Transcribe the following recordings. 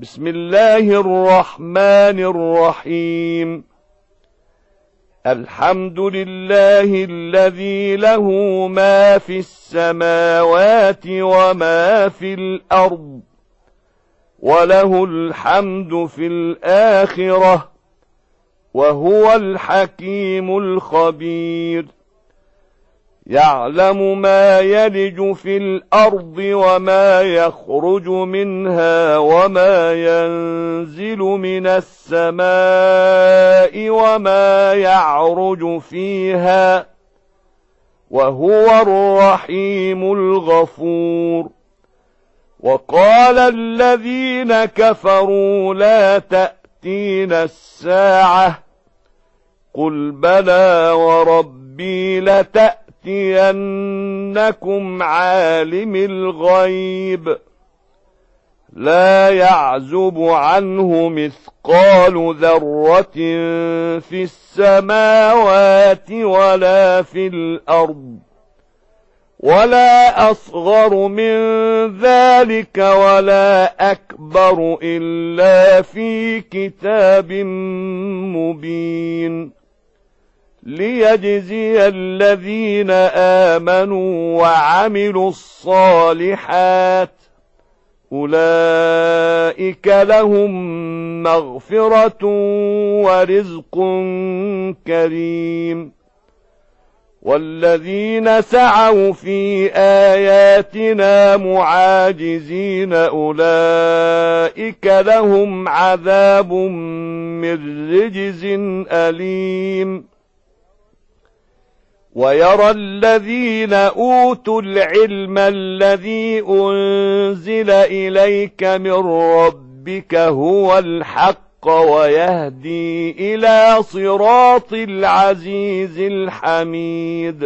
بسم الله الرحمن الرحيم. الحمد لله الذي له ما في السماوات وما في الأرض، وله الحمد في الآخرة، وهو الحكيم الخبير. يعلم ما يلج في الأرض وما يخرج منها وما ينزل من السماء وما يعرج فيها، وهو الرحيم الغفور. وقال الذين كفروا لا تأتينا الساعة، قل بلى وربي لتأتينكم عالم الغيب لا يعزب عنه مثقال ذرة في السماوات ولا في الأرض، ولا أصغر من ذلك ولا أكبر إلا في كتاب مبين، ليجزي الذين آمنوا وعملوا الصالحات أولئك لهم مغفرة ورزق كريم. والذين سعوا في آياتنا معاجزين أولئك لهم عذاب من رجز أليم. ويرى الذين أوتوا العلم الذي أنزل إليك من ربك هو الحق ويهدي إلى صراط العزيز الحميد.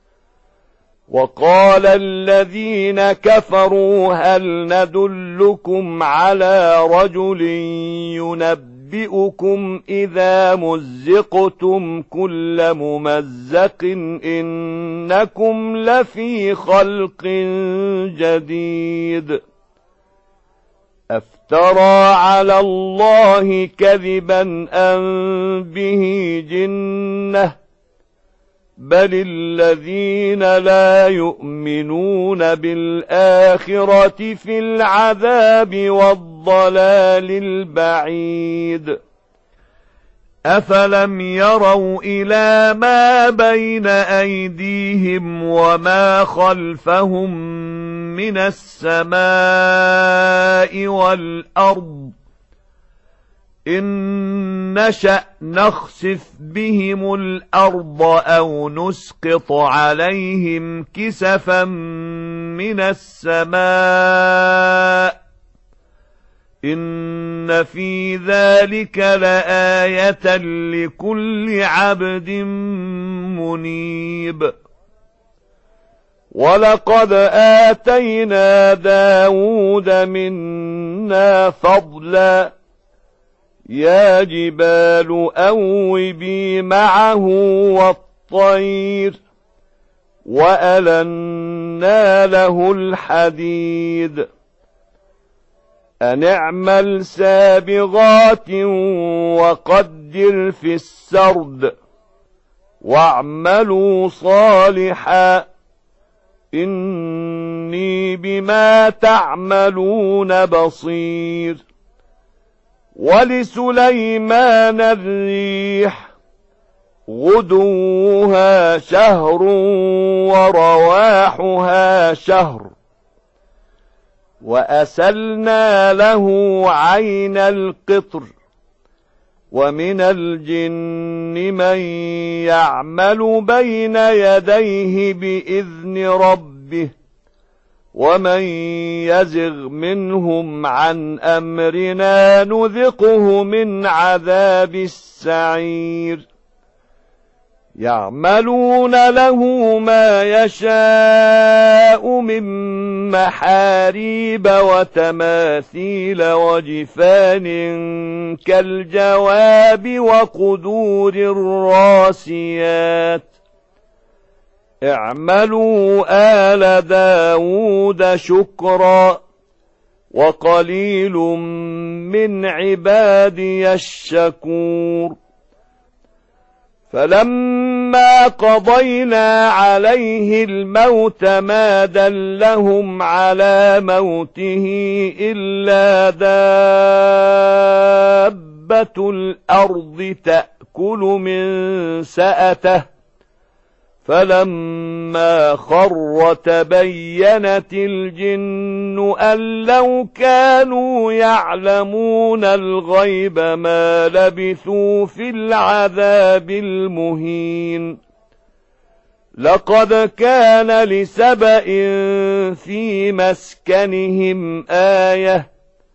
وقال الذين كفروا هل ندلكم على رجل ينبئكم إذا مزقتم كل ممزق إنكم لفي خلق جديد. أفترى على الله كذبا أم به جنة، بل الذين لا يؤمنون بالآخرة في العذاب والضلال البعيد. أفلم يروا إلى ما بين أيديهم وما خلفهم من السماء والأرض إن نشأ نخسف بهم الأرض أو نسقط عليهم كسفا من السماء إن في ذلك لآية لكل عبد منيب. ولقد آتينا داود منا فضلا يا جبال أوبي معه والطير وألنا له الحديد أن اعمل سابغات وقدر في السرد واعملوا صالحا إني بما تعملون بصير. ولسليمان الريح غدوها شهر ورواحها شهر وأسلنا له عين القطر ومن الجن من يعمل بين يديه بإذن ربه ومن يزغ منهم عن أمرنا نذقه من عذاب السعير. يعملون له ما يشاء من محاريب وتماثيل وجفان كالجواب وقدور الراسيات اعملوا آل داود شكرا وقليل من عبادي الشكور فلما قضينا عليه الموت ما دلهم على موته إلا دابة الأرض تأكل من سأته فلما خر تبينت الجن أن لو كانوا يعلمون الغيب ما لبثوا في العذاب المهين لقد كان لسبإ في مسكنهم آية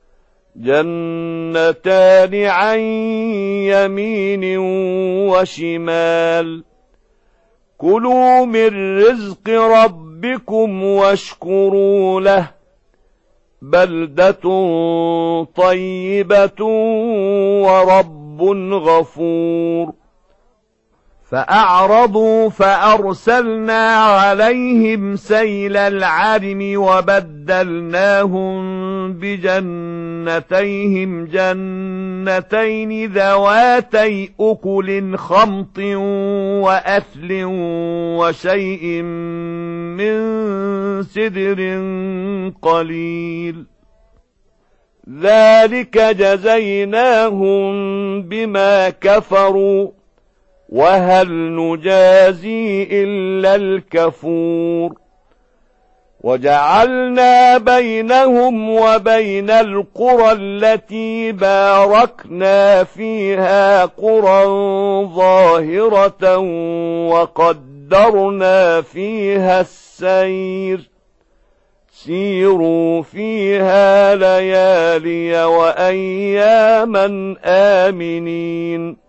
جنتان عن يمين وشمال كلوا من رزق ربكم واشكروا له بلدة طيبة ورب غفور فأعرضوا فأرسلنا عليهم سيل العرم وبدلناهم بجنتيهم جنتين ذواتي أكل خمط وأثل وشيء من سدر قليل ذلك جزيناهم بما كفروا وهل نجازي إلا الكفور وجعلنا بينهم وبين القرى التي باركنا فيها قرى ظاهرة وقدرنا فيها السير سيروا فيها ليالي وأياما آمنين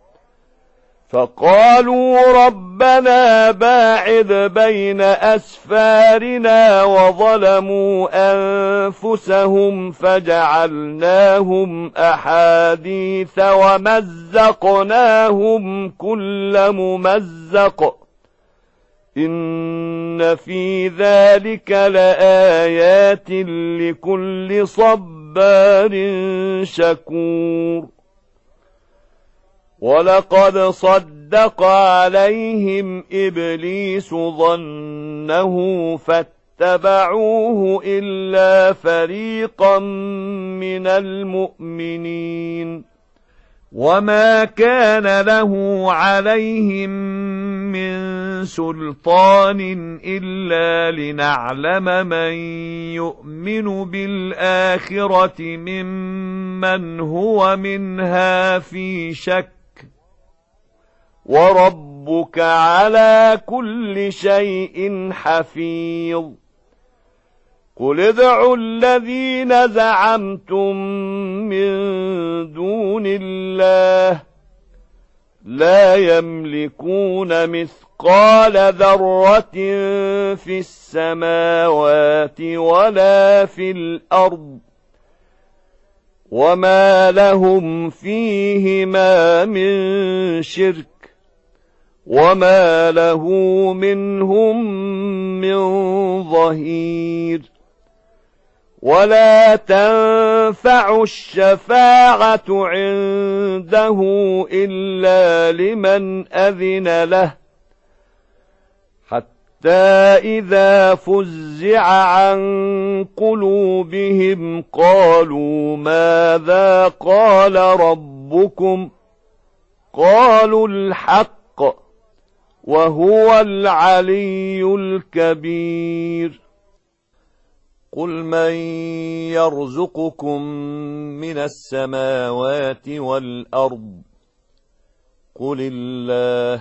فقالوا ربنا باعد بين أسفارنا وظلموا أنفسهم فجعلناهم أحاديث ومزقناهم كل ممزق إن في ذلك لآيات لكل صبار شكور ولقد صدق عليهم إبليس ظنه فاتبعوه إلا فريقا من المؤمنين وما كان له عليهم من سلطان إلا لنعلم من يؤمن بالآخرة ممن هو منها في شك وربك على كل شيء حفيظ قل ادعوا الذين زعمتم من دون الله لا يملكون مثقال ذرة في السماوات ولا في الأرض وما لهم فيهما من شرك وما له منهم من ظهير ولا تنفع الشفاعة عنده إلا لمن أذن له حتى إذا فزع عن قلوبهم قالوا ماذا قال ربكم قالوا الحق وهو العلي الكبير قل من يرزقكم من السماوات والأرض قل الله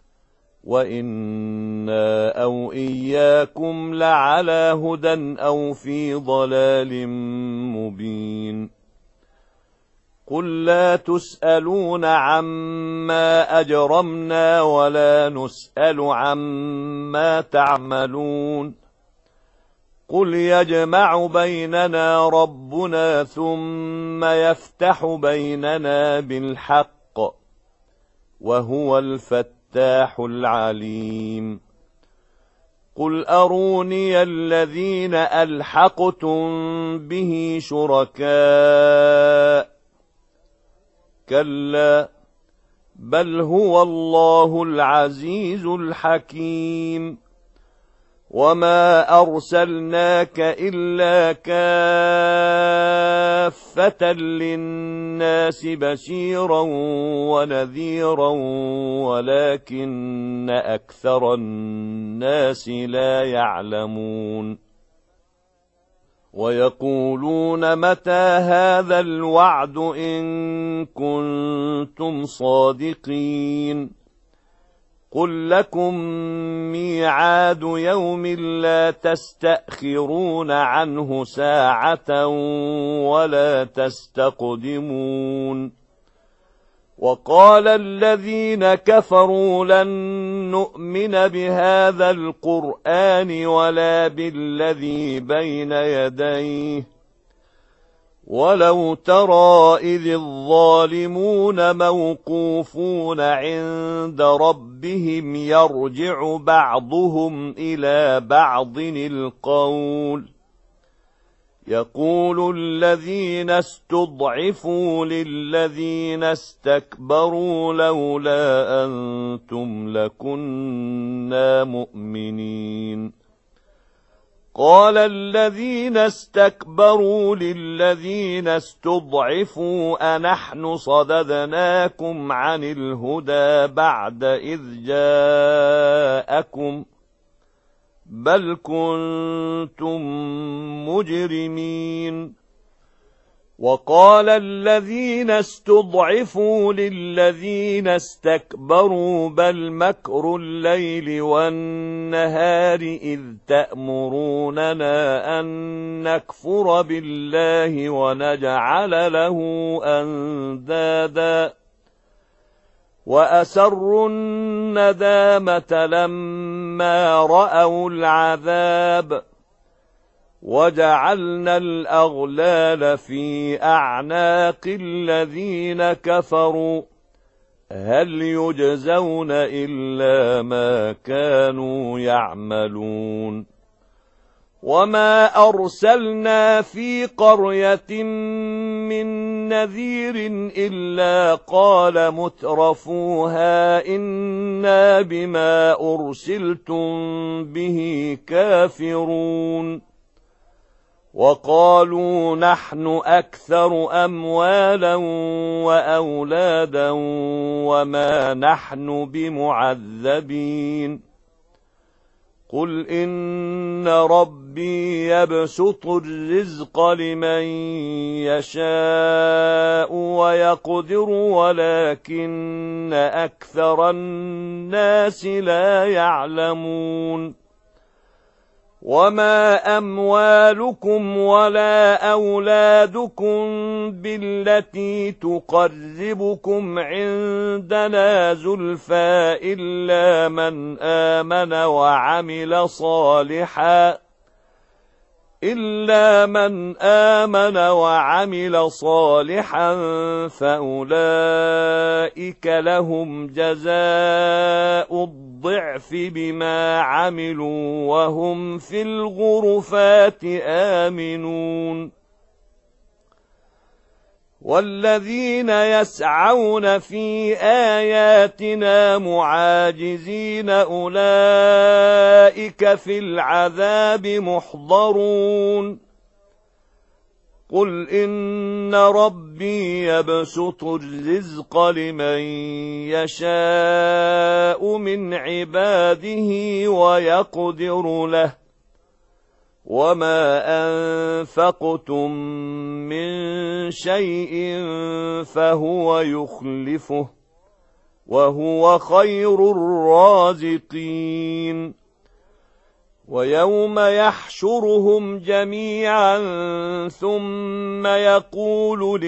وإنا أو إياكم لعلى هدى أو في ضلال مبين قل لا تسألون عما أجرمنا ولا نسأل عما تعملون قل يجمع بيننا ربنا ثم يفتح بيننا بالحق وهو الفتاح العليم قل أروني الذين ألحقتم به شركاء كلا بل هو الله العزيز الحكيم وما أرسلناك إلا كافة للناس بشيرا ونذيرا ولكن أكثر الناس لا يعلمون ويقولون متى هذا الوعد إن كنتم صادقين قل لكم ميعاد يوم لا تستأخرون عنه ساعة ولا تستقدمون وقال الذين كفروا لن نؤمن بهذا القرآن ولا بالذي بين يديه ولو ترى إذ الظالمون موقوفون عند ربهم يرجع بعضهم إلى بعض القول يقول الذين استضعفوا للذين استكبروا لولا أنتم لكنا مؤمنين قال الذين استكبروا للذين استضعفوا أنحن صددناكم عن الهدى بعد إذ جاءكم بل كنتم مجرمين وقال الذين استضعفوا للذين استكبروا بل مكر الليل والنهار إذ تأمروننا أن نكفر بالله ونجعل له أندادا وأسروا الندامة لما رأوا العذاب وجعلنا الأغلال في أعناق الذين كفروا هل يجزون إلا ما كانوا يعملون وما أرسلنا في قرية من نذير إلا قال مترفوها إنا بما أرسلتم به كافرون وقالوا نحن أكثر أموالا وأولادا وما نحن بمعذبين قل إن ربي يبسط الرزق لمن يشاء ويقدر ولكن أكثر الناس لا يعلمون وما أموالكم ولا أولادكم بالتي تقربكم عندنا زلفى إلا من آمن وعمل صالحا فأولئك لهم جزاء الضعف بما عملوا وهم في الغرفات آمنون والذين يسعون في آياتنا معاجزين أولئك في العذاب محضرون قل إن ربي يبسط الرزق لمن يشاء من عباده ويقدر له وما أنفقتم من شيء فهو يخلفه وهو خير الرازقين ويوم يحشرهم جميعا ثم يقول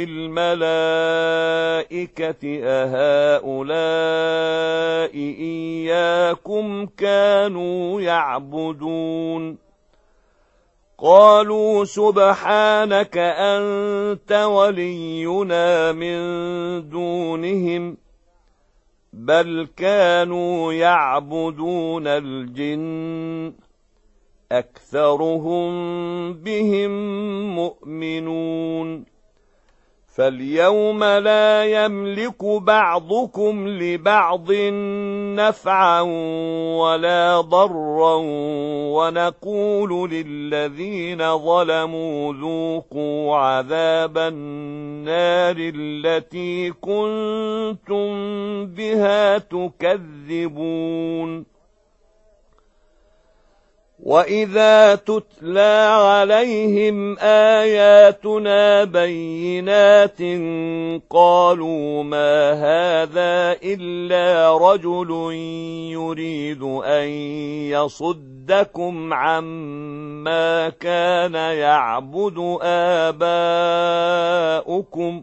للملائكة أهؤلاء إياكم كانوا يعبدون قالوا سبحانك أنت ولينا من دونهم بل كانوا يعبدون الجن أكثرهم بهم مؤمنون فاليوم لا يملك بعضكم لبعض نفعا ولا ضرا ونقول للذين ظلموا ذوقوا عذاب النار التي كنتم بها تكذبون وإذا تتلى عليهم آياتنا بينات قالوا ما هذا إلا رجل يريد أن يصدكم عما كان يعبد آباؤكم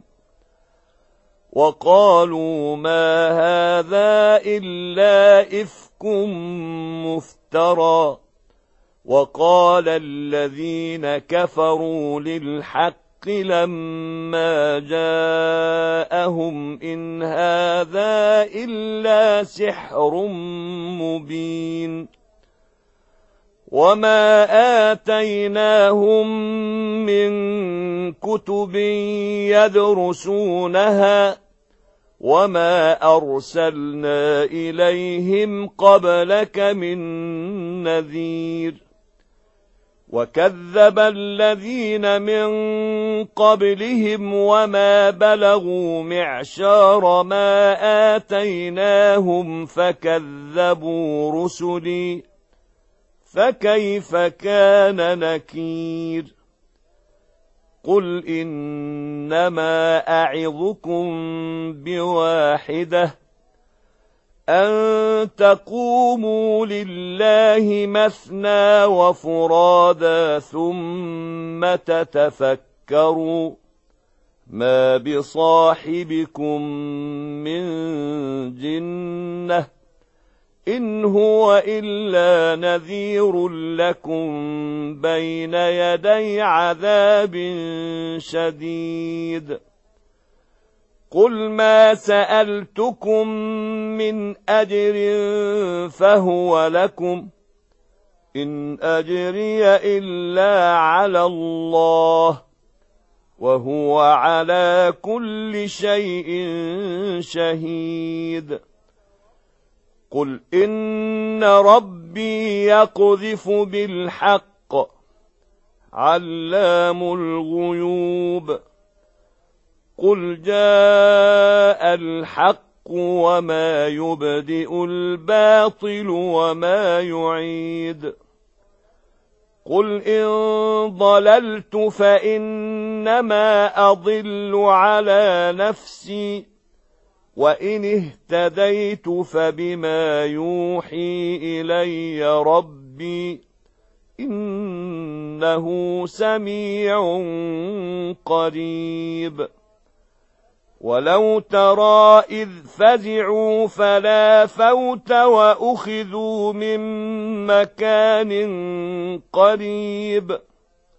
وقالوا ما هذا إلا إفك مفترى وقال الذين كفروا للحق لما جاءهم إن هذا إلا سحر مبين وما آتيناهم من كتب يدرسونها وما أرسلنا إليهم قبلك من نذير وكذب الذين من قبلهم وما بلغوا معشار ما آتيناهم فكذبوا رسلي فكيف كان نكير قل إنما أعظكم بواحدة أن تقوموا لله مثنى وفرادا ثم تتفكروا ما بصاحبكم من جنة إن هو إلا نذير لكم بين يدي عذاب شديد قل ما سألتكم من أجر فهو لكم إن أجري إلا على الله وهو على كل شيء شهيد قل إن ربي يقذف بالحق علام الغيوب قل جاء الحق وما يبدئ الباطل وما يعيد قل إن ضللت فإنما أضل على نفسي وإن اهتديت فبما يوحي إلي ربي إنه سميع قريب ولو ترى إذ فزعوا فلا فوت وأخذوا من مكان قريب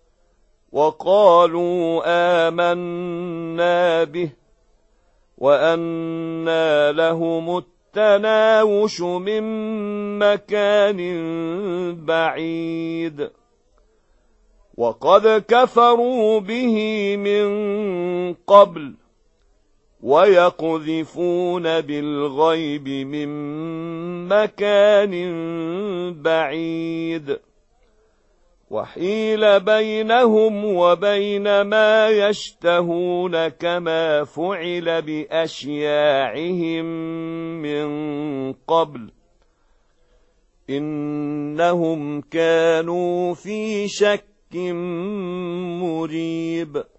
وقالوا آمنا به وأنى لهم التناوش من مكان بعيد وقد كفروا به من قبل ويقذفون بالغيب من مكان بعيد وحيل بينهم وبين ما يشتهون كما فعل بأشياعهم من قبل إنهم كانوا في شك مريب